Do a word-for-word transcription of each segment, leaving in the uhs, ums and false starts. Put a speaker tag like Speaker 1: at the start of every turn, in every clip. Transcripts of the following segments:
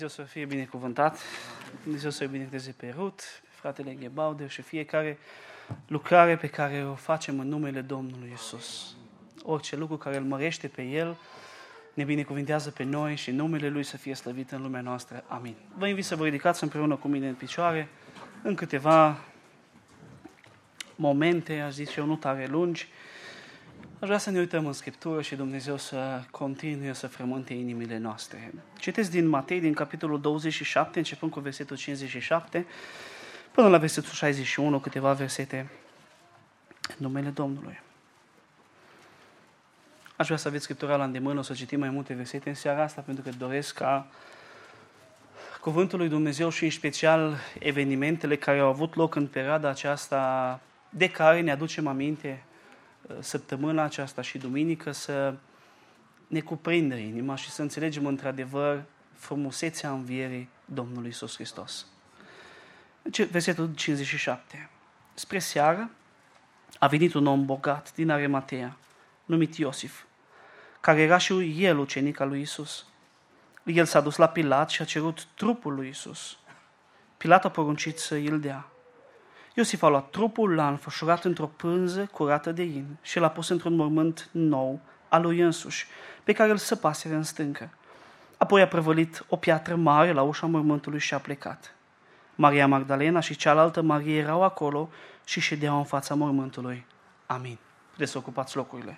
Speaker 1: Dumnezeu să fie binecuvântat, Dumnezeu să-i binecuvânteze pe Rut, fratele Ghebaude și fiecare lucrare pe care o facem în numele Domnului Iisus. Orice lucru care îl mărește pe El ne binecuvintează pe noi și numele Lui să fie slăvit în lumea noastră. Amin. Vă invit să vă ridicați împreună cu mine în picioare în câteva momente, aș zice eu, nu tare lungi. Aș vrea să ne uităm în Scriptură și Dumnezeu să continue să frământe inimile noastre. Citesc din Matei, din capitolul douăzeci și șapte, începând cu versetul cincizeci și șapte, până la versetul șaizeci și unu, câteva versete în numele Domnului. Aș vrea să aveți Scriptura la îndemână, o să citim mai multe versete în seara asta, pentru că doresc ca Cuvântul lui Dumnezeu și în special evenimentele care au avut loc în perioada aceasta, de care ne aducem aminte săptămâna aceasta și duminică, să ne cuprindă inima și să înțelegem într-adevăr frumusețea învierii Domnului Iisus Hristos. Versetul cincizeci și șapte. Spre seară a venit un om bogat din Arimatea, numit Iosif, care era și el ucenic al lui Iisus. El s-a dus la Pilat și a cerut trupul lui Iisus. Pilat a poruncit să îl dea. Iosif a luat trupul, l-a înfășurat într-o pânză curată de in și l-a pus într-un mormânt nou al lui însuși, pe care îl săpaseră în stâncă. Apoi a prăvălit o piatră mare la ușa mormântului și a plecat. Maria Magdalena și cealaltă Marie erau acolo și ședeau în fața mormântului. Amin. Puteți să ocupați locurile.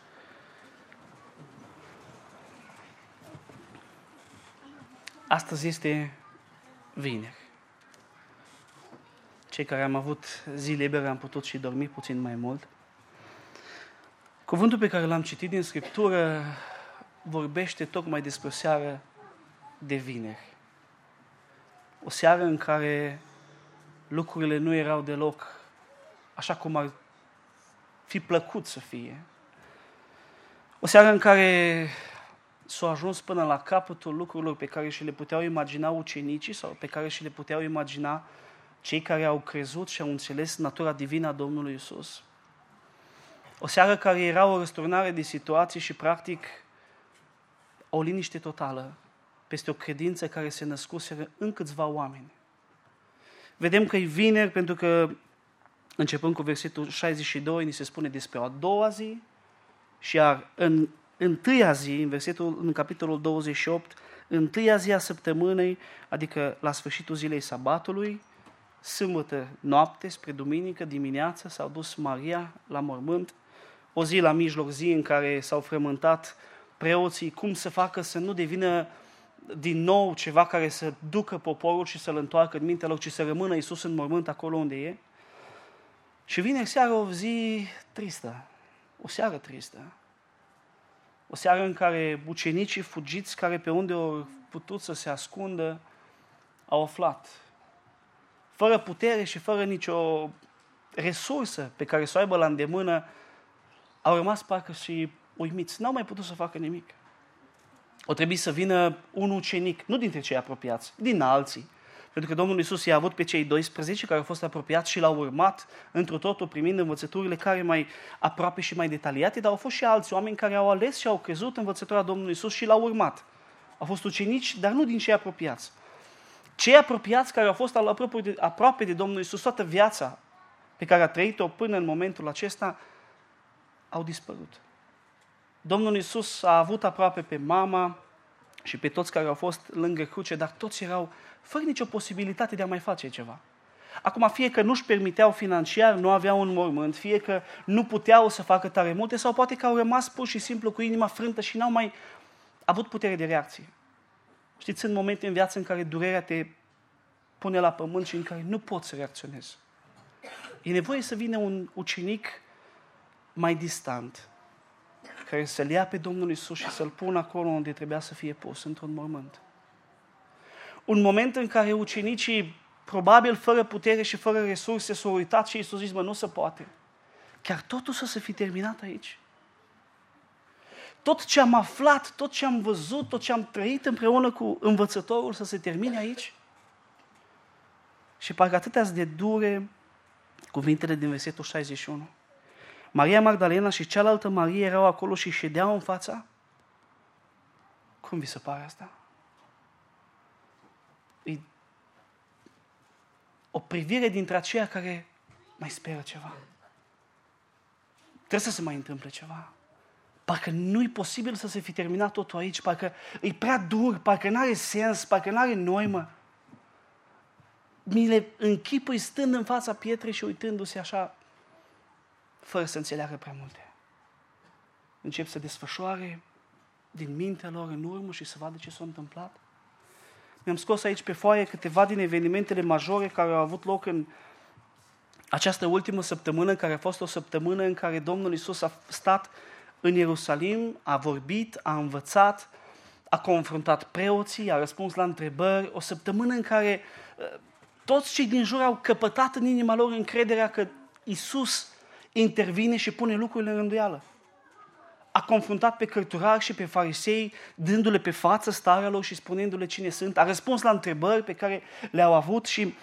Speaker 1: Astăzi este vineri. Cei care am avut zi libere am putut și dormi puțin mai mult. Cuvântul pe care l-am citit din Scriptură vorbește tocmai despre o seară de vineri. O seară în care lucrurile nu erau deloc așa cum ar fi plăcut să fie. O seară în care s-au ajuns până la capătul lucrurilor pe care și le puteau imagina ucenicii sau pe care și le puteau imagina cei care au crezut și au înțeles natura divină a Domnului Iisus. O seară care era o răsturnare de situații și, practic, o liniște totală peste o credință care se născuse în câțiva oameni. Vedem că e vineri pentru că, începând cu versetul șaizeci și doi, ni se spune despre a doua zi și iar în întâia zi, în, versetul, în capitolul douăzeci și opt, întâia zi a săptămânii, adică la sfârșitul zilei sabatului, sâmbătă noapte spre duminică dimineață, s-au dus Maria la mormânt, o zi la mijloc zi în care s-au frământat preoții cum să facă să nu devină din nou ceva care să ducă poporul și să-l întoarcă în mintea lor, ci să rămână Iisus în mormânt acolo unde e. Și vine seara o zi tristă, o seară tristă. O seară în care ucenicii fugiți, care pe unde au putut să se ascundă, au aflat. Fără putere și fără nicio resursă pe care să o aibă la îndemână, au rămas parcă și uimiți. N-au mai putut să facă nimic. O trebuie să vină un ucenic, nu dintre cei apropiați, din alții. Pentru că Domnul Iisus i-a avut pe cei doisprezece care au fost apropiați și l-au urmat într-o totul primind învățăturile care mai aproape și mai detaliate, dar au fost și alți oameni care au ales și au crezut învățătura Domnului Iisus și l-au urmat. Au fost ucenici, dar nu din cei apropiați. Cei apropiați care au fost aproape de, aproape de Domnul Iisus toată viața pe care a trăit-o până în momentul acesta, au dispărut. Domnul Iisus a avut aproape pe mama și pe toți care au fost lângă cruce, dar toți erau fără nicio posibilitate de a mai face ceva. Acum, fie că nu-și permiteau financiar, nu aveau un mormânt, fie că nu puteau să facă tare multe, sau poate că au rămas pur și simplu cu inima frântă și n-au mai avut putere de reacție. Știți, sunt momente în viață în care durerea te pune la pământ și în care nu poți să reacționezi. E nevoie să vină un ucenic mai distant, care să-L ia pe Domnul Iisus și să-L pună acolo unde trebuia să fie pus, într-un mormânt. Un moment în care ucenicii, probabil fără putere și fără resurse, s-au uitat și Iisus zis, mă, nu se poate. Chiar totul să se fi terminat aici. Tot ce am aflat, tot ce am văzut, tot ce am trăit împreună cu învățătorul să se termine aici. Și parcă atâtea de dure cuvintele din versetul șaizeci și unu. Maria Magdalena și cealaltă Marie erau acolo și ședeau în fața. Cum vi se pare asta? o privire dintre aceia care mai speră ceva. Trebuie să se mai întâmple ceva. Parcă nu-i posibil să se fi terminat totul aici, parcă e prea dur, parcă n-are sens, parcă n-are noimă. Mi le închipui stând în fața pietrei și uitându-se așa, fără să înțeleagă prea multe. Încep să desfășoare din mintea lor în urmă și să vadă ce s-a întâmplat. Mi-am scos aici pe foaie câteva din evenimentele majore care au avut loc în această ultimă săptămână, care a fost o săptămână în care Domnul Iisus a stat în Ierusalim, a vorbit, a învățat, a confruntat preoții, a răspuns la întrebări, o săptămână în care uh, toți cei din jur au căpătat în inima lor încrederea că Iisus intervine și pune lucrurile în rânduială. A confruntat pe cărturari și pe farisei, dându-le pe față starea lor și spunându-le cine sunt. A răspuns la întrebări pe care le-au avut și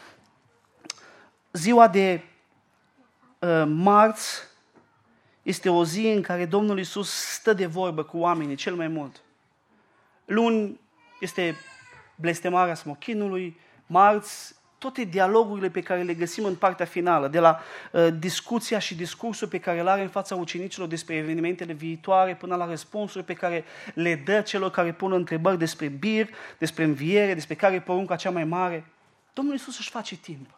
Speaker 1: ziua de uh, marți este o zi în care Domnul Iisus stă de vorbă cu oamenii cel mai mult. Luni este blestemarea smochinului, marți toate dialogurile pe care le găsim în partea finală, de la uh, discuția și discursul pe care îl are în fața ucenicilor despre evenimentele viitoare, până la răspunsuri pe care le dă celor care pun întrebări despre bir, despre înviere, despre care e porunca cea mai mare. Domnul Iisus își face timp.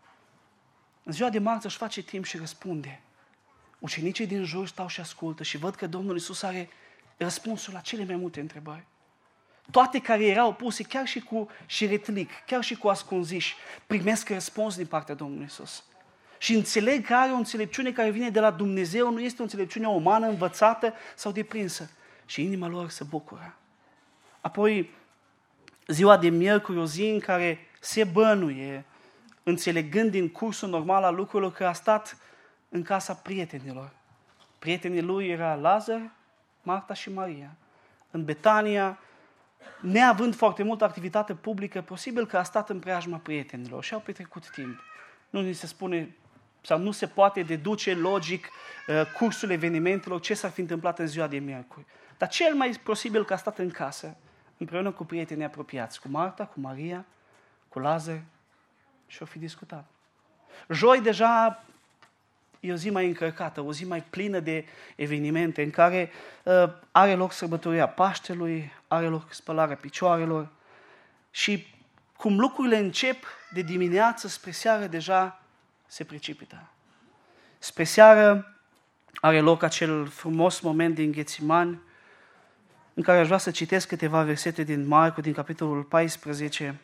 Speaker 1: În ziua de marți își face timp și răspunde. Ucenicii din jur stau și ascultă și văd că Domnul Iisus are răspunsul la cele mai multe întrebări. Toate care erau puse, chiar și cu șiretlic, chiar și cu ascunziși, primesc răspuns din partea Domnului Iisus. Și înțeleg că are o înțelepciune care vine de la Dumnezeu, nu este o înțelepciune umană, învățată sau deprinsă. Și inima lor se bucură. Apoi, ziua de miercuri, o zi în care se bănuie, înțelegând din cursul normal al lucrurilor, că a stat în casa prietenilor. Prietenii lui era Lazar, Marta și Maria. În Betania, neavând foarte multă activitate publică, posibil că a stat în preajma prietenilor și au petrecut timp. Nu ni se spune sau nu se poate deduce logic cursul evenimentelor, ce s-ar fi întâmplat în ziua de miercuri. Dar cel mai posibil că a stat în casă, împreună cu prietenii apropiați, cu Marta, cu Maria, cu Lazar și au fi discutat. Joi deja e o zi mai încărcată, o zi mai plină de evenimente în care uh, are loc sărbătoria Paștelui, are loc spălarea picioarelor și cum lucrurile încep de dimineață spre seară deja se precipită. Spre seară are loc acel frumos moment din Ghețimani în care aș vrea să citesc câteva versete din Marcu, din capitolul paisprezece.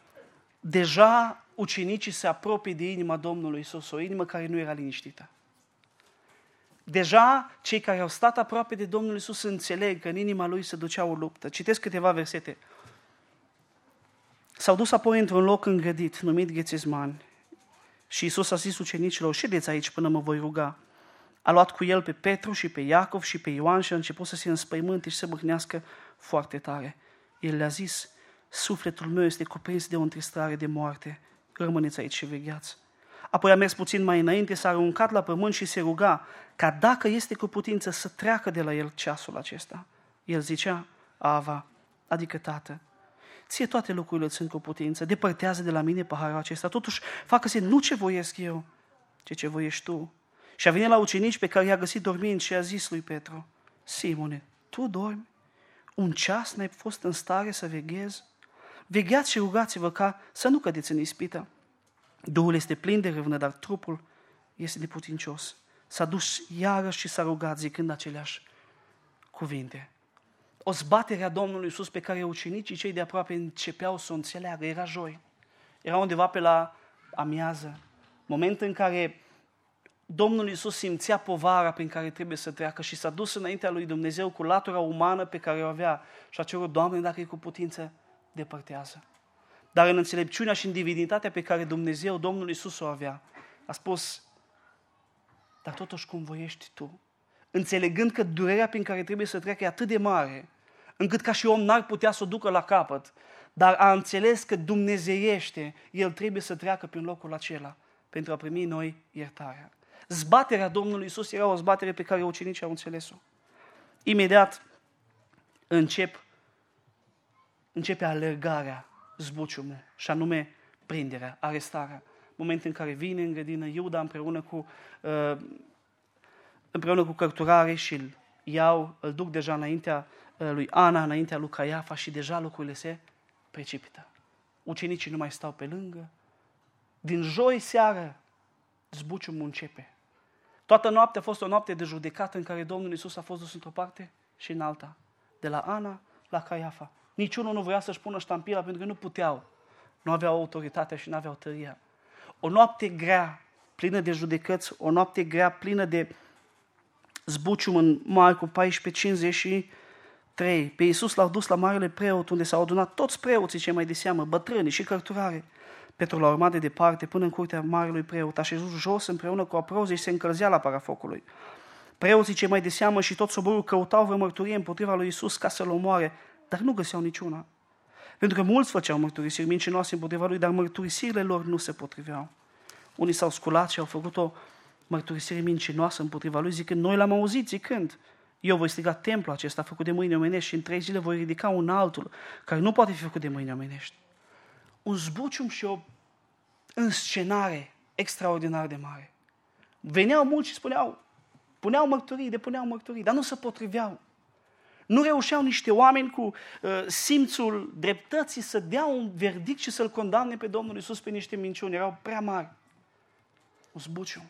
Speaker 1: Deja ucenicii se apropie de inima Domnului Iisus, o inimă care nu era liniștită. Deja cei care au stat aproape de Domnul Iisus înțeleg că în inima lui se ducea o luptă. Citesc câteva versete. S-au dus apoi într-un loc îngrădit, numit Ghețimani, și Iisus a zis ucenicilor: ședeți aici până mă voi ruga. A luat cu el pe Petru și pe Iacov și pe Ioan și a început să se înspăimânte și să bâhnească foarte tare. El le-a zis: sufletul meu este cuprins de o întristare de moarte. Rămâneți aici și vegheați. Apoi a mers puțin mai înainte, s-a aruncat la pământ și se ruga ca dacă este cu putință să treacă de la el ceasul acesta. El zicea: Ava, adică Tată, ție toate lucrurile sunt cu putință, depărtează de la mine paharul acesta, totuși facă-se nu ce voiesc eu, ci ce voiești tu. Și a venit la ucenici pe care i-a găsit dormind și a zis lui Petru: Simone, tu dormi? Un ceas n-ai fost în stare să veghezi? Vegheați și rugați-vă ca să nu cădeți în ispită. Duhul este plin de râvnă, dar trupul este neputincios. S-a dus iarăși și s-a rugat zicând aceleași cuvinte. O zbatere a Domnului Iisus pe care ucenicii cei de aproape începeau să o înțeleagă. Era joi. Era undeva pe la amiază. Moment în care Domnul Iisus simțea povara prin care trebuie să treacă și s-a dus înaintea lui Dumnezeu cu latura umană pe care o avea și a cerut: Doamne, dacă e cu putință, depărtează. Dar în înțelepciunea și în divinitatea pe care Dumnezeu, Domnul Iisus o avea, a spus: dar totuși cum voiești tu? Înțelegând că durerea prin care trebuie să treacă e atât de mare, încât ca și om n-ar putea să o ducă la capăt, dar a înțeles că dumnezeiește, el trebuie să treacă prin locul acela pentru a primi noi iertarea. Zbaterea Domnului Iisus era o zbatere pe care ucenicii au înțeles-o. Imediat încep, începe alergarea, zbuciumul, și anume prinderea, arestarea. moment în care vine în grădină Iuda împreună cu, uh, împreună cu cărturare și îl iau, îl duc deja înaintea uh, lui Ana, înaintea lui Caiafa și deja lucrurile se precipită. Ucenicii nu mai stau pe lângă. Din joi seară, zbuciumul începe. Toată noaptea a fost o noapte de judecată în care Domnul Iisus a fost dus într-o parte și în alta. De la Ana la Caiafa. Niciunul nu vrea să-și pună ștampila pentru că nu puteau. Nu aveau autoritatea și nu aveau tăria. O noapte grea, plină de judecăți, o noapte grea, plină de zbucium în Marcu paisprezece cincizeci și trei. Pe Iisus l-au dus la marele preot, unde s-au adunat toți preoții cei mai de seamă, bătrâni și cărturare. Petru l-a urmat de departe până în curtea marelui preot, a șezut jos împreună cu aprozii și se încălzea la para focului. Preoții cei mai de seamă și tot soborul căutau vreo mărturie împotriva lui Iisus ca să-l omoare, dar nu găseau niciuna. Pentru că mulți făceau mărturisiri mincinoase împotriva lui, dar mărturisirile lor nu se potriveau. Unii s-au sculat și au făcut o mărturisire mincinoasă împotriva lui, zicând, noi l-am auzit zicând, eu voi striga templul acesta făcut de mâini omenești și în trei zile voi ridica un altul care nu poate fi făcut de mâini omenești. Un zbucium și o înscenare extraordinar de mare. Veneau mulți și spuneau, puneau mărturii, depuneau mărturii, dar nu se potriveau. Nu reușeau niște oameni cu uh, simțul dreptății să dea un verdict și să-L condamne pe Domnul Iisus pe niște minciuni. Erau prea mari. Un zbucium.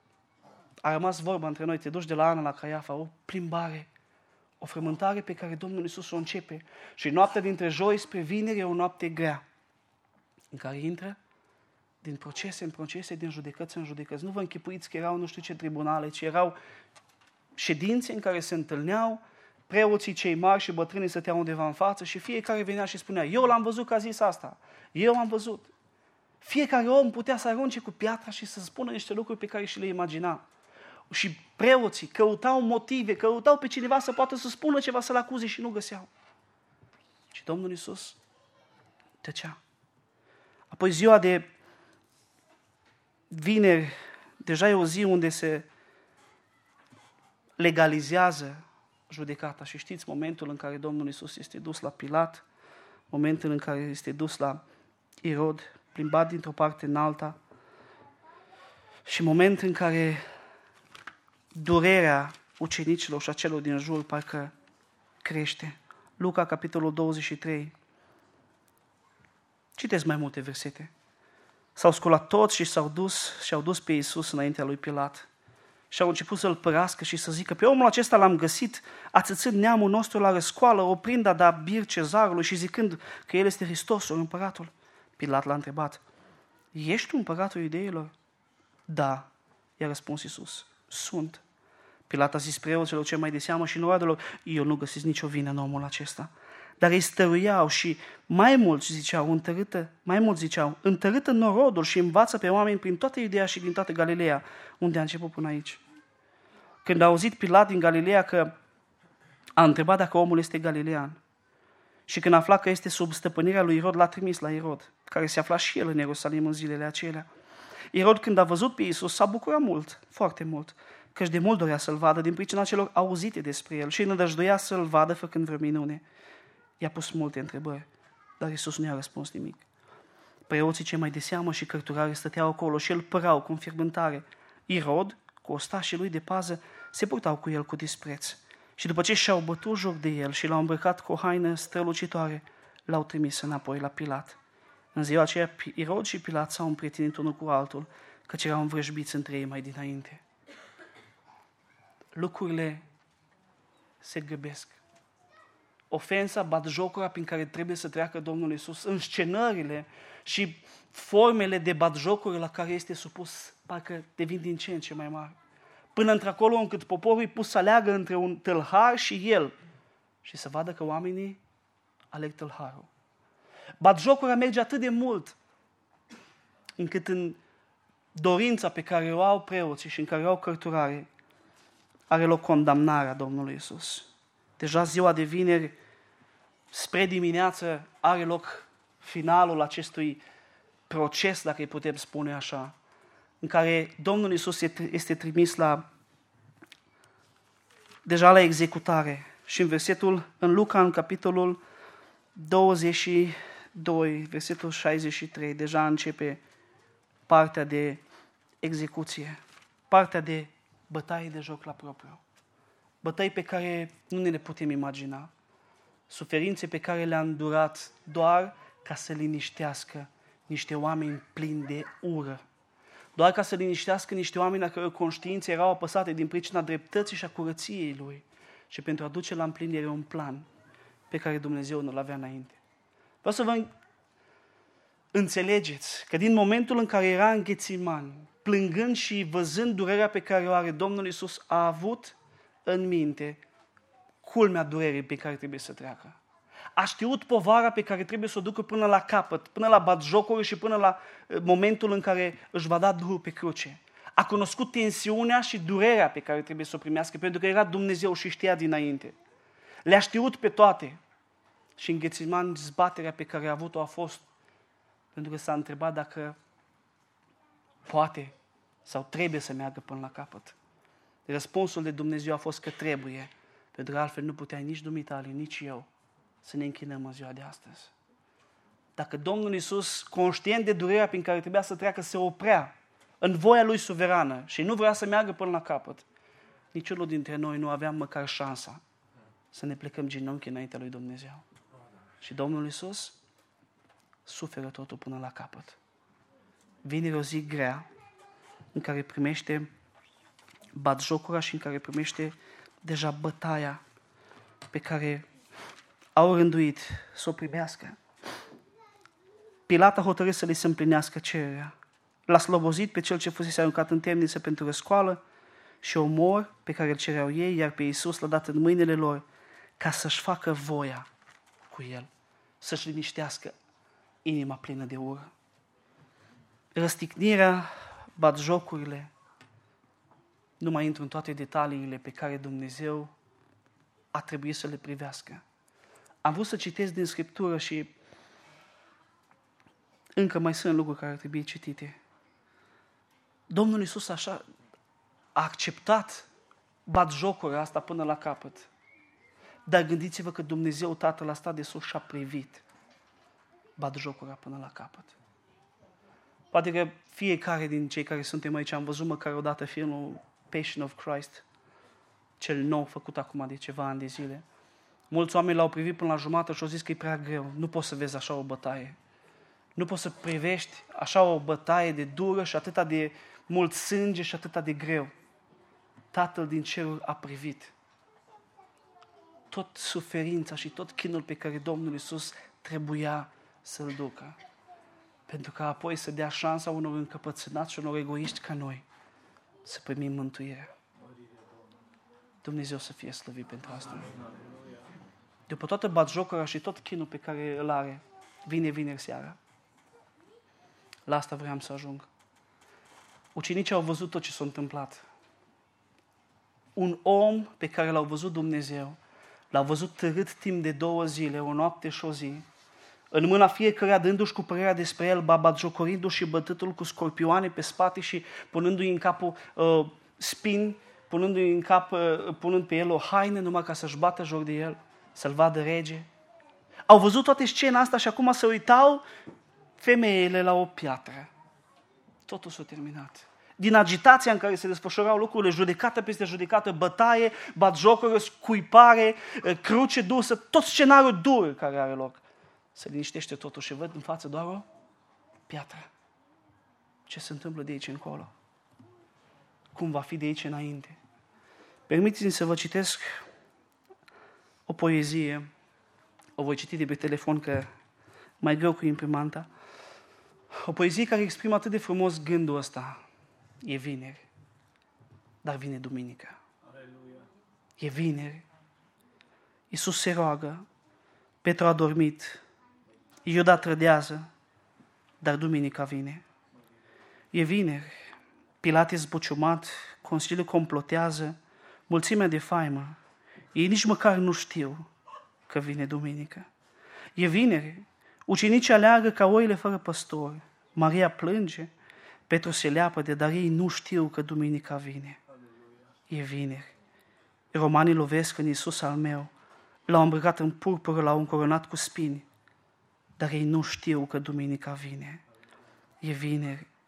Speaker 1: A rămas vorba între noi, te duci de la Ana la Caiafa, o plimbare, o frământare pe care Domnul Iisus o începe. Și noaptea dintre joi spre vineri e o noapte grea, în care intră din procese în procese, din judecăți în judecăți. Nu vă închipuiți că erau nu știu ce tribunale, ci erau ședințe în care se întâlneau preoții cei mari și bătrânii stăteau undeva în față și fiecare venea și spunea, eu l-am văzut că a zis asta, eu am văzut. Fiecare om putea să arunce cu piatra și să spună niște lucruri pe care și le imagina. Și preoții căutau motive, căutau pe cineva să poată să spună ceva, să-l acuze și nu găseau. Și Domnul Iisus tăcea. Apoi ziua de vineri, deja e o zi unde se legalizează judecata. Și știți momentul în care Domnul Iisus este dus la Pilat, momentul în care este dus la Irod, plimbat dintr-o parte în alta, și momentul în care durerea ucenicilor și a celor din jur parcă crește. Luca, capitolul douăzeci și trei. Citeți mai multe versete. S-au sculat toți și s-au dus și au dus pe Iisus înaintea lui Pilat. Și au început să-l părască și să zică, pe omul acesta l-am găsit, ațățând neamul nostru la răscoală, oprind a da bir cezarului și zicând că el este Hristosul, împăratul. Pilat l-a întrebat, ești tu împăratul iudeilor? Da, i-a răspuns Iisus, sunt. Pilat a zis preoților cei mai de seamă și noroadelor, eu nu găsesc nicio vină în omul acesta. Dar îi stăruiau și mai mulți ziceau, întărâtă, mai mulți ziceau, întărâtă norodul și învață pe oameni prin toată Iudeea și din toată Galileea, unde a început până aici. Când a auzit Pilat din Galileea că a întrebat dacă omul este galilean și când a aflat că este sub stăpânirea lui Irod, l-a trimis la Irod, care se afla și el în Ierusalim în zilele acelea. Irod, când a văzut pe Iisus, s-a bucurat mult, foarte mult, căci de mult dorea să-l vadă din pricina celor auzite despre el și înădăjduia să-l vadă făcând vreo minune. I-a pus multe întrebări, dar Iisus nu i-a răspuns nimic. Preoții cei mai de seamă și cărturarii stăteau acolo și îl părau cu înfierbântare. Irod, cu ostașii lui de pază, se purtau cu el cu dispreț. Și după ce și-au bătut joc de el și l-au îmbrăcat cu o haină strălucitoare, l-au trimis înapoi la Pilat. În ziua aceea, Irod și Pilat s-au împrietenit unul cu altul, căci erau învrăjbiți între ei mai dinainte. Lucrurile se grăbesc. Ofensa, batjocura prin care trebuie să treacă Domnul Iisus, înscenările și formele de batjocură la care este supus, parcă devin din ce în ce mai mari. Până într-acolo încât poporul e pus să aleagă între un tâlhar și el și să vadă că oamenii aleg tâlharul. Batjocura merge atât de mult încât în dorința pe care o au preoții și în care o au cărturare, are loc condamnarea Domnului Iisus. Deja ziua de vineri, spre dimineață, are loc finalul acestui proces, dacă îi putem spune așa, în care Domnul Iisus este trimis la, deja la executare. Și în versetul, în Luca, în capitolul douăzeci și doi, versetul șaizeci și trei, deja începe partea de execuție, partea de bătaie de joc la propriu. Bătăi pe care nu ne le putem imagina. Suferințe pe care le-a îndurat doar ca să liniștească niște oameni plini de ură. Doar ca să liniștească niște oameni a căror conștiințe erau apăsate din pricina dreptății și a curăției Lui și pentru a duce la împlinire un plan pe care Dumnezeu nu-l avea înainte. Vreau să vă înțelegeți că din momentul în care era în Ghețimani, plângând și văzând durerea pe care o are Domnul Iisus, a avut în minte culmea durerii pe care trebuie să treacă. A știut povara pe care trebuie să o ducă până la capăt, până la batjocuri și până la momentul în care își va da Duhul pe cruce. A cunoscut tensiunea și durerea pe care trebuie să o primească, pentru că era Dumnezeu și știa dinainte. Le-a știut pe toate. Și în Ghețimani zbaterea pe care a avut-o a fost pentru că s-a întrebat dacă poate sau trebuie să meargă până la capăt. Răspunsul de Dumnezeu a fost că trebuie, pentru că altfel nu puteai nici dumitale, nici eu să ne închinăm în ziua de astăzi. Dacă Domnul Iisus, conștient de durerea prin care trebuia să treacă, se oprea în voia Lui suverană și nu vrea să meargă până la capăt, niciunul dintre noi nu aveam măcar șansa să ne plecăm genunchi înaintea Lui Dumnezeu. Și Domnul Iisus suferă totul până la capăt. Vine o zi grea în care primește batjocura și în care primește deja bătaia pe care au rânduit să o primească. Pilat a hotărât să li se împlinească cererea. L-a slobozit pe cel ce fusese aruncat în temniță pentru răscoală și omor pe care îl cereau ei, iar pe Iisus l-a dat în mâinile lor ca să-și facă voia cu el, să-și liniștească inima plină de ură. Răstignirea, batjocurile, nu mai intru în toate detaliile pe care Dumnezeu a trebuit să le privească. Am vrut să citesc din Scriptură și încă mai sunt lucruri care ar trebui citite. Domnul Iisus așa a acceptat batjocura asta până la capăt. Dar gândiți-vă că Dumnezeu Tatăl a stat de sus și a privit batjocura până la capăt. Poate că fiecare din cei care suntem aici am văzut măcar odată filmul Passion of Christ, cel nou făcut acum de ceva ani de zile. Mulți oameni l-au privit până la jumătate și au zis că e prea greu. Nu poți să vezi așa o bătaie. Nu poți să privești așa o bătaie de dură și atâta de mult sânge și atâta de greu. Tatăl din ceruri a privit tot suferința și tot chinul pe care Domnul Iisus trebuia să-l ducă. Pentru că apoi să dea șansa unor încăpățânați și unor egoiști ca noi să primim mântuirea. Dumnezeu să fie slăvit pentru asta. După toată batjocura și tot chinul pe care îl are, vine vineri seara. La asta vreau să ajung. Ucenicii au văzut tot ce s-a întâmplat. Un om pe care l-au văzut Dumnezeu, l-au văzut târât timp de două zile, o noapte și o zi, în mâna fiecăruia dându-și cu părerea despre el, batjocorindu-și și bătându-l cu scorpioane pe spate și punându-i în capul uh, spini, punându-i în cap, uh, punând pe el o haină numai ca să-și bată joc de el, să-l vadă rege. Au văzut toate scena asta și acum se uitau femeile la o piatră. Totul s-a terminat. Din agitația în care se desfășurau lucrurile, judecată peste judecată, bătaie, batjocură, scuipare, cruce dusă, tot scenariul dur care are loc. Se liniștește totul și văd în față doar o piatră. Ce se întâmplă de aici încolo? Cum va fi de aici înainte? Permiteți-mi să vă citesc o poezie. O voi citi de pe telefon, că mai greu cu imprimanta. O poezie care exprimă atât de frumos gândul ăsta. E vineri, dar vine duminică. Aleluia. E vineri. Iisus se roagă, Petru a dormit, Iuda trădează, dar duminica vine. E vineri, Pilat e zbuciumat, Consiliul complotează, mulțimea de faimă. Ei nici măcar nu știu că vine duminică. E vineri, ucenicii aleargă ca oile fără păstor. Maria plânge, Petru se leapă de, dar ei nu știu că duminica vine. E vineri. Romanii lovesc în Iisus al meu, l-au îmbrăcat în purpură, l-au încoronat cu spini, dar ei nu știu că duminica vine. E vineri.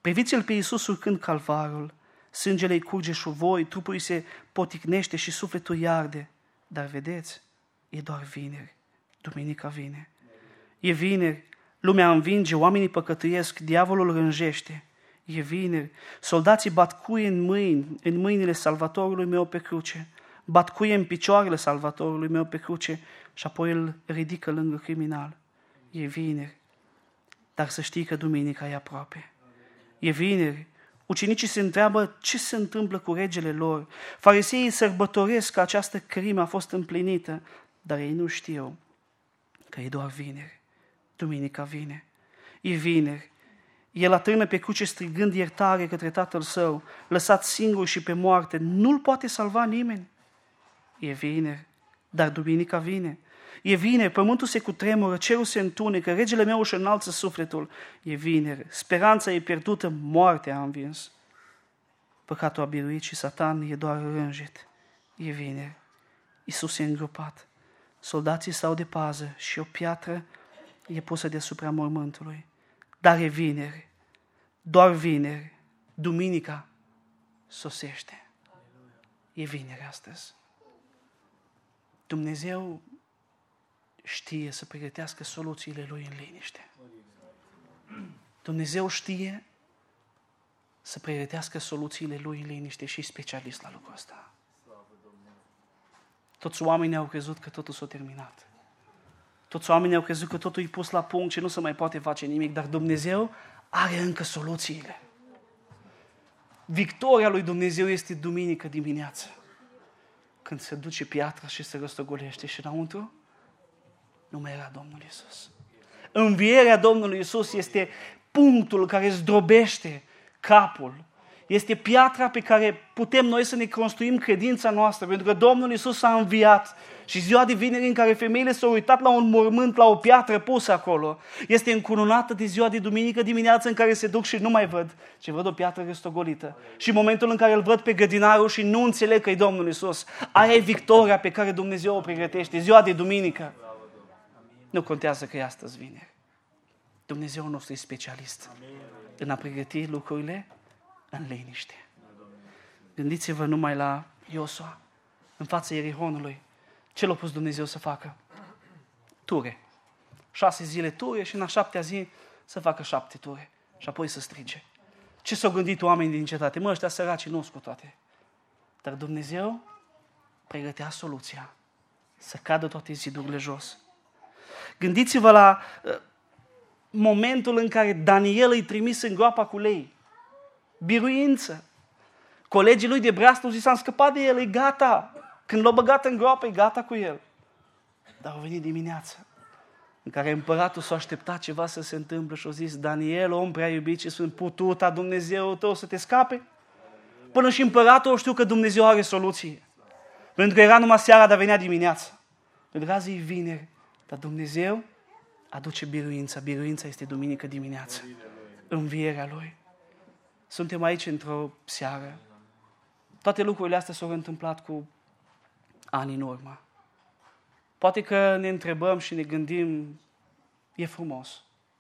Speaker 1: Priviți-l pe Iisus urcând calvarul, sângele îi curge șuvoi, trupul îi se poticnește și sufletul îi arde. Dar vedeți, e doar vineri, duminica vine. E vineri, lumea învinge, oamenii păcătuiesc, diavolul rânjește. E vineri, soldații bat cuie în mâini, în mâinile salvatorului meu pe cruce, bat cuie în picioarele salvatorului meu pe cruce și apoi îl ridică lângă criminal. E vineri, dar să știi că duminica e aproape. E vineri, ucenicii se întreabă ce se întâmplă cu regele lor. Fariseii sărbătoresc că această crimă a fost împlinită, dar ei nu știu că e doar vineri. Duminica vine. E vineri. El atârnă pe cruce strigând iertare către tatăl său, lăsat singur și pe moarte. Nu-l poate salva nimeni. E vineri, dar duminica vine. E vineri, pământul se cutremură, cerul se întunecă, regele meu își înalță sufletul. E vineri, speranța e pierdută, moartea a învins. Păcatul a biruit și Satan e doar rânjit. E vineri, Iisus e îngropat. Soldații stau de pază și o piatră e pusă deasupra mormântului. Dar e vineri, doar vineri, duminica sosește. E vineri astăzi. Dumnezeu știe să pregătească soluțiile Lui în liniște. Dumnezeu știe să pregătească soluțiile Lui în liniște și e specialist la lucrul ăsta. Toți oamenii au crezut că totul s-a terminat. Toți oamenii au crezut că totul e pus la punct și nu se mai poate face nimic, dar Dumnezeu are încă soluțiile. Victoria lui Dumnezeu este duminică dimineață, când se duce piatra și se răstogolește și înăuntru nu mai era Domnul Iisus. Învierea Domnului Iisus este punctul care zdrobește capul. Este piatra pe care putem noi să ne construim credința noastră, pentru că Domnul Iisus a înviat. Și ziua de vineri în care femeile s-au uitat la un mormânt, la o piatră pusă acolo, este încununată de ziua de duminică dimineață în care se duc și nu mai văd, ci văd o piatră răstogolită. Și momentul în care îl văd pe grădinarul și nu înțeleg că e Domnul Iisus, aia e victoria pe care Dumnezeu o pregătește, ziua de duminică. Nu contează că e astăzi vineri. Dumnezeu nostru e specialist în a pregăti lucrurile în liniște. Gândiți-vă numai la Iosua, în fața Ierihonului. Ce l-a pus Dumnezeu să facă? Ture. Șase zile ture și în a șaptea zi să facă șapte ture. Și apoi să strige. Ce s-au gândit oamenii din cetate? Mă, ăștia săraci nu cu toate. Dar Dumnezeu pregătea soluția să cadă toate zidurile jos. Gândiți-vă la uh, momentul în care Daniel îi trimis în groapa cu lei. Biruință. Colegii lui de breastă zis, am scăpat de el, e gata. Când l-a băgat în groapă, e gata cu el. Dar a venit dimineața în care împăratul s-a așteptat ceva să se întâmple și a zis, Daniel, om prea iubit și sunt pututa Dumnezeu tău să te scape? Până și împăratul știu că Dumnezeu are soluție. Pentru că era numai seara, dar venea dimineața. Pentru că azi e vineri, dar Dumnezeu aduce biruința. Biruința este duminică dimineață. Învierea Lui. Suntem aici într-o seară. Toate lucrurile astea s-au întâmplat cu ani în urmă. Poate că ne întrebăm și ne gândim, e frumos.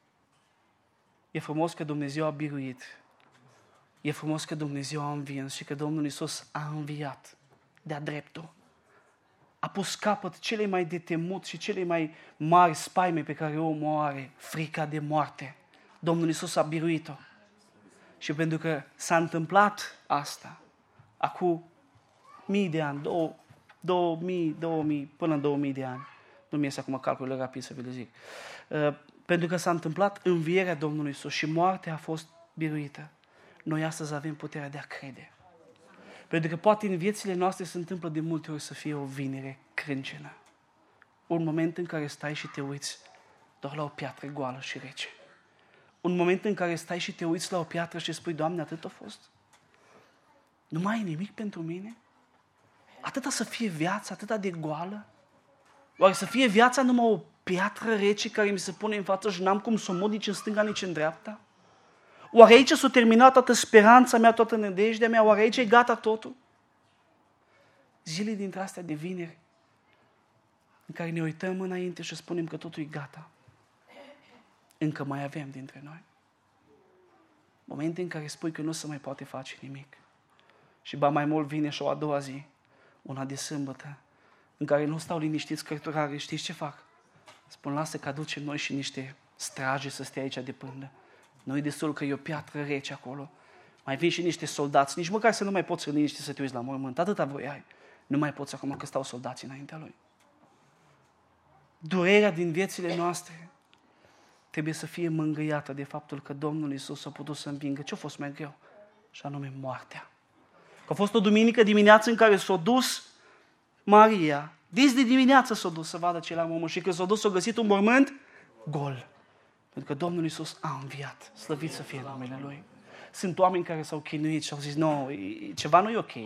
Speaker 1: E frumos că Dumnezeu a biruit. E frumos că Dumnezeu a învins și că Domnul Iisus a înviat de-a dreptul. A pus capăt cele mai de temut și cele mai mari spaime pe care omul o are, frica de moarte. Domnul Iisus a biruit-o. Și pentru că s-a întâmplat asta, acum mii de ani, două, două mii, două mii, până în două mii de ani, nu mi iese acum calculele rapid să vi le zic, uh, pentru că s-a întâmplat învierea Domnului Iisus și moartea a fost biruită, noi astăzi avem puterea de a crede. Pentru că poate în viețile noastre se întâmplă de multe ori să fie o vinere crâncenă. Un moment în care stai și te uiți doar la o piatră goală și rece. Un moment în care stai și te uiți la o piatră și spui, Doamne, atât a fost? Nu mai e nimic pentru mine? Atâta să fie viața, atâta de goală? Oare să fie viața numai o piatră rece care mi se pune în față și n-am cum să o mut nici în stânga, nici în dreapta? Oare aici s-a terminat toată speranța mea, toată nădejdea mea? Oare aici e gata totul? Zile dintre astea de vineri în care ne uităm înainte și spunem că totul e gata. Încă mai avem dintre noi. Momente în care spui că nu se mai poate face nimic. Și ba mai mult vine și o a doua zi, una de sâmbătă, în care nu stau liniștiți cărturarii, știți ce fac? Spun, lasă că aducem noi și niște straje să stea aici de pândă. Nu-i destul că e o piatră rece acolo. Mai vin și niște soldați, nici măcar să nu mai poți să liniști să te uiți la mormânt. Atâta voiai. Nu mai poți acum că stau soldații înaintea lui. Durerea din viețile noastre trebuie să fie mângâiată de faptul că Domnul Iisus a putut să învingă ce a fost mai greu, și anume moartea. Că a fost o duminică dimineață în care s-a dus Maria, dis de dimineață s-a dus să vadă ce la mormânt și când s-a dus s-a găsit un mormânt gol. Pentru că Domnul Iisus a înviat, slăvit să fie numele Lui. Sunt oameni care s-au chinuit și au zis, nu, ceva nu e ok.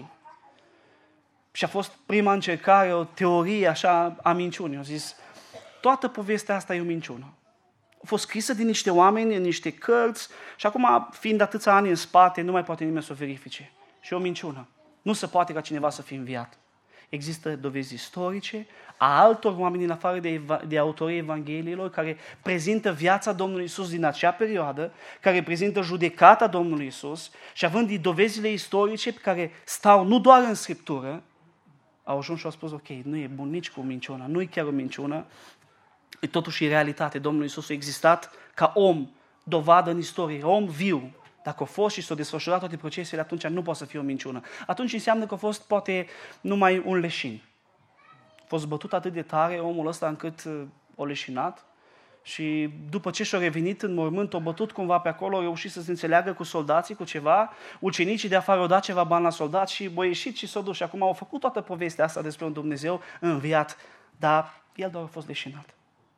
Speaker 1: Și a fost prima încercare, o teorie așa a minciunii. Au zis, toată povestea asta e o minciună. A fost scrisă de niște oameni în niște cărți și acum, fiind atâția ani în spate, nu mai poate nimeni să o verifice. Și e o minciună. Nu se poate ca cineva să fie înviat. Există dovezi istorice a altor oameni în afară de, de autorii Evangheliilor care prezintă viața Domnului Iisus din acea perioadă, care prezintă judecata Domnului Iisus și având dovezile istorice care stau nu doar în Scriptură, au ajuns și au spus, ok, nu e bun nici cu minciuna, nu e chiar o minciună, e totuși realitate. Domnul Iisus a existat ca om, dovadă în istorie, om viu. Dacă a fost și s-au desfășurat toate procesele, atunci nu poate să fie o minciună. Atunci înseamnă că a fost poate numai un leșin. A fost bătut atât de tare omul ăsta încât o leșinat și după ce și-a revenit în mormânt, a bătut cumva pe acolo, a reușit să se înțeleagă cu soldații, cu ceva, ucenicii de afară au dat ceva bani la soldați și a ieșit și s-a dus. Și acum au făcut toată povestea asta despre un Dumnezeu înviat, dar el doar a fost leșinat.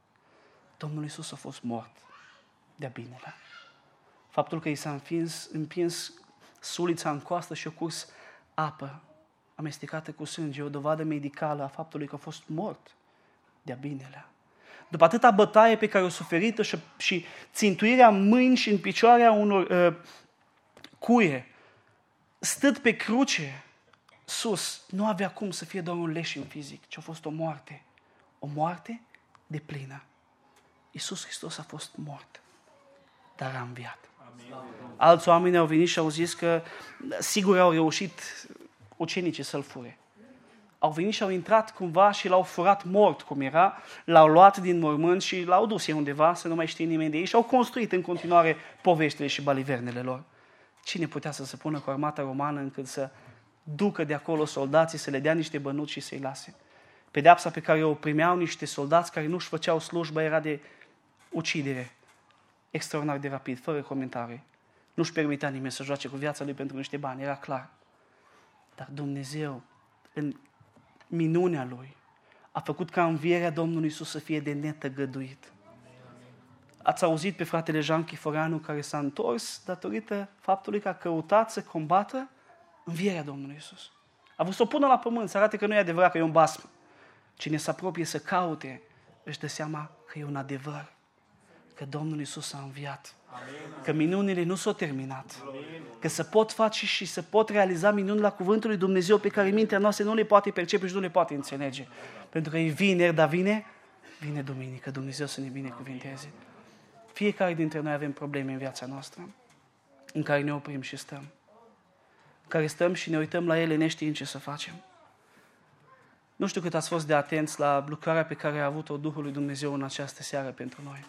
Speaker 1: Domnul Iisus a fost mort de-a binelea. Faptul că i s-a împins, împins sulița în coastă și a curs apă amestecată cu sânge, o dovadă medicală a faptului că a fost mort de-a binelea. După atâta bătaie pe care o suferită și, și țintuirea în mâini și în picioare a unor uh, cuie, stând pe cruce sus, nu avea cum să fie doar un leșin fizic, ci a fost o moarte. O moarte de plină. Iisus Hristos a fost mort, dar a înviat. Alți oameni au venit și au zis că sigur au reușit ucenicii să-l fure. Au venit și au intrat cumva și l-au furat mort cum era, l-au luat din mormânt și l-au dus ei undeva să nu mai știe nimeni de ei și au construit în continuare poveștile și balivernele lor. Cine putea să se pună cu armata romană încât să ducă de acolo soldații, să le dea niște bănuți și să-i lase? Pedeapsa pe care o primeau niște soldați care nu-și făceau slujbă era de ucidere. Extraordinar de rapid, fără comentarii. Nu-și permitea nimeni să joace cu viața lui pentru niște bani, era clar. Dar Dumnezeu, în minunea Lui, a făcut ca învierea Domnului Iisus să fie de netăgăduit. Ați auzit pe fratele Jean Chiforeanu care s-a întors datorită faptului că a căutat să combată învierea Domnului Iisus. A vrut să o pună la pământ, să arate că nu e adevărat, că e un basm. Cine se apropie să caute, își dă seama că e un adevăr. Că Domnul Iisus a înviat. Amin. Că minunile nu s-au terminat. Amin. Că se pot face și se pot realiza minuni la cuvântul lui Dumnezeu pe care mintea noastră nu le poate percepe și nu le poate înțelege. Pentru că e vineri, dar vine, vine duminică. Dumnezeu să ne binecuvinteze. Fiecare dintre noi avem probleme în viața noastră în care ne oprim și stăm. În care stăm și ne uităm la ele neștiind ce să facem. Nu știu cât ați fost de atenți la lucrarea pe care a avut-o Duhul lui Dumnezeu în această seară pentru noi.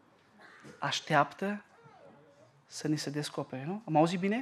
Speaker 1: Așteaptă să ni se descopere, nu? Am auzit bine?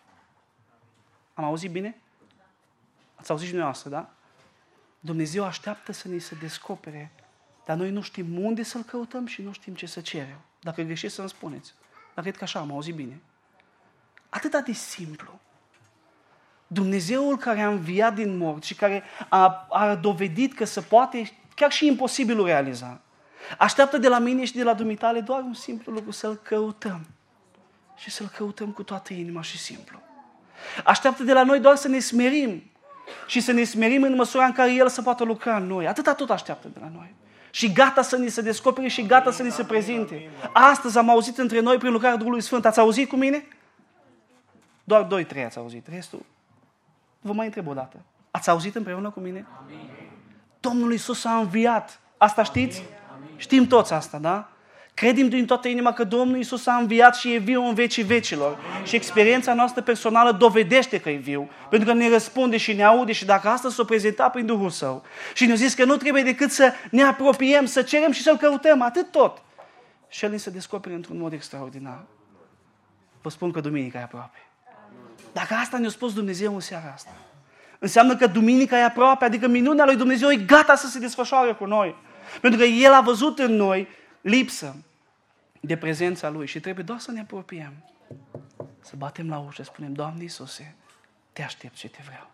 Speaker 1: Am auzit bine? Ați auzit și dumneavoastră, da? Dumnezeu așteaptă să ni se descopere, dar noi nu știm unde să-L căutăm și nu știm ce să cerem. Dacă greșiți să-mi spuneți. Dar cred că așa am auzit bine. Atât de simplu. Dumnezeul care a înviat din morți și care a, a dovedit că se poate chiar și imposibilul realiza, așteaptă de la mine și de la dumitale doar un simplu lucru, să-L căutăm. Și să-L căutăm cu toată inima și simplu. Așteaptă de la noi doar să ne smerim. Și să ne smerim în măsura în care El să poată lucra în noi. Atâta tot așteaptă de la noi. Și gata să ni se descopere și gata să ni se prezinte. Astăzi am auzit între noi prin lucrarea Duhului Sfânt. Ați auzit cu mine? Doar doi, trei ați auzit. Restul, vă mai întreb o dată. Ați auzit împreună cu mine? Domnul Iisus a înviat. Asta știți? Știm toți asta, da? Credem din toată inima că Domnul Iisus a înviat și e viu în vecii vecilor. Și experiența noastră personală dovedește că e viu. Pentru că ne răspunde și ne aude și dacă astăzi s-o prezenta prin Duhul Său. Și ne-a zis că nu trebuie decât să ne apropiem, să cerem și să-L căutăm, atât tot. Și El ni se descoperă într-un mod extraordinar. Vă spun că duminica e aproape. Dacă asta ne-a spus Dumnezeu în seara asta, înseamnă că duminica e aproape, adică minunea lui Dumnezeu e gata să se desfășoare cu noi. Pentru că El a văzut în noi lipsă de prezența Lui și trebuie doar să ne apropiem. Să batem la ușă, să spunem, Doamne Iisuse, te aștept și te vreau.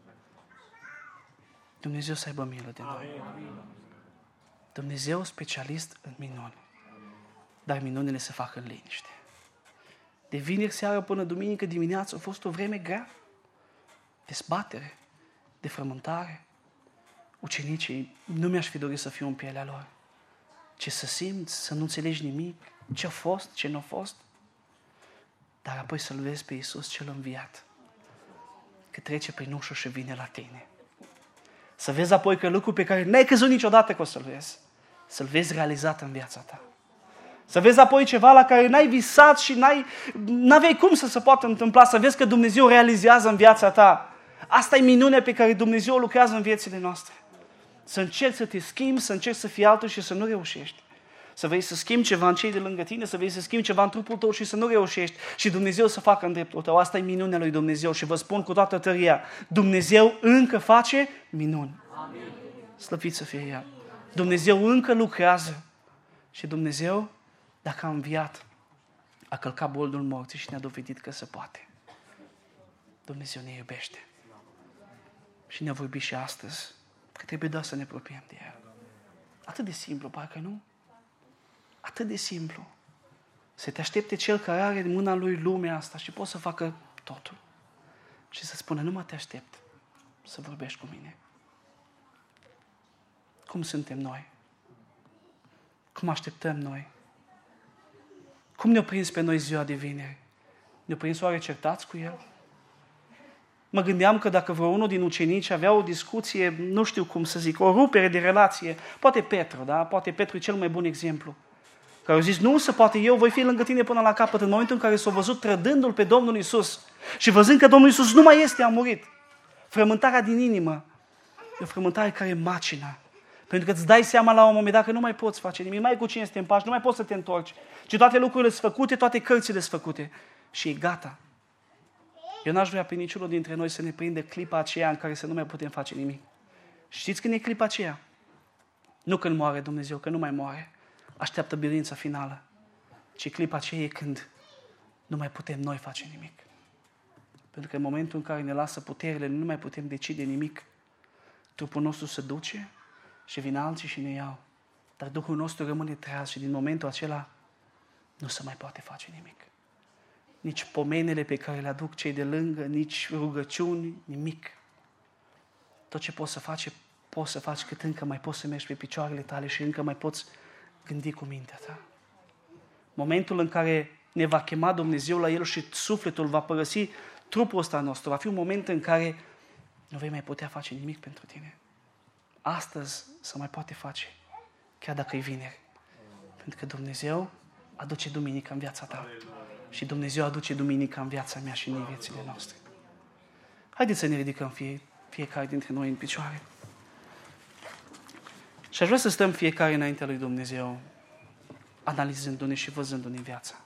Speaker 1: Dumnezeu să aibă milă de noi. Dumnezeu specialist în minuni. Dar minunile se fac în liniște. De vineri seara până duminică dimineață a fost o vreme grea. De zbatere, de frământare. Ucenicii, nu mi-aș fi dorit să fiu în pielea lor. Ce să simți, să nu înțelegi nimic, ce a fost, ce nu a fost. Dar apoi să-L vezi pe Iisus cel înviat, că trece prin ușă și vine la tine. Să vezi apoi că lucruri pe care n-ai crezut niciodată că o să-L vezi, să-L vezi realizat în viața ta. Să vezi apoi ceva la care n-ai visat și n-ai, n-aveai cum să se poată întâmpla, să vezi că Dumnezeu realizează în viața ta. Asta e minunea pe care Dumnezeu lucrează în viețile noastre. Să încerci să te schimbi, să încerci să fii altul și să nu reușești. Să vrei să schimbi ceva în cei de lângă tine, să vrei să schimbi ceva în trupul tău și să nu reușești. Și Dumnezeu să facă în dreptul tău. Asta e minunea lui Dumnezeu și vă spun cu toată tăria, Dumnezeu încă face minuni. Amin. Slăvit să fie El. Dumnezeu încă lucrează. Și Dumnezeu, dacă a înviat, a călcat boldul morții și ne-a dovedit că se poate. Dumnezeu ne iubește. Și ne-a vorbit și astăzi că trebuie doar să ne apropiem de El. Atât de simplu, parcă nu? Atât de simplu. Să te aștepte Cel care are în mâna Lui lumea asta și poate să facă totul. Și să spună, nu mă te aștept să vorbești cu mine. Cum suntem noi? Cum așteptăm noi? Cum ne-a prins pe noi ziua de vineri? Ne-a prins oare certați cu El? Mă gândeam că dacă vreo unul din ucenici avea o discuție, nu știu cum să zic, o rupere de relație, poate Petru, da? Poate Petru e cel mai bun exemplu. Care au zis, nu se poate, eu voi fi lângă tine până la capăt, în momentul în care s-au văzut trădându-L pe Domnul Iisus și văzând că Domnul Iisus nu mai este, a murit. Frământarea din inimă e o frământare care macină. Pentru că îți dai seama la un moment dat că nu mai poți face nimic, mai cu cine să te împaci, nu mai poți să te întorci. Ci toate lucrurile sunt făcute, toate cărțile sunt făcute. Și e gata. Eu n-aș vrea pe niciunul dintre noi să ne prinde clipa aceea în care să nu mai putem face nimic. Știți când e clipa aceea? Nu când moare Dumnezeu, că nu mai moare. Așteaptă biruința finală. Ci clipa aceea e când nu mai putem noi face nimic. Pentru că în momentul în care ne lasă puterile, nu mai putem decide nimic. Trupul nostru se duce și vin alții și ne iau. Dar Duhul nostru rămâne treaz și din momentul acela nu se mai poate face nimic. Nici pomenele pe care le aduc cei de lângă, nici rugăciuni, nimic. Tot ce poți să faci, poți să faci cât încă mai poți să mergi pe picioarele tale și încă mai poți gândi cu mintea ta. Momentul în care ne va chema Dumnezeu la El și sufletul va părăsi trupul ăsta nostru, va fi un moment în care nu vei mai putea face nimic pentru tine. Astăzi se mai poate face, chiar dacă e vineri. Pentru că Dumnezeu aduce duminica în viața ta. Și Dumnezeu aduce duminica în viața mea și în viețile noastre. Haideți să ne ridicăm fie, fiecare dintre noi în picioare. Și aș vrea să stăm fiecare înaintea lui Dumnezeu, analizându-ne și văzându-ne viața.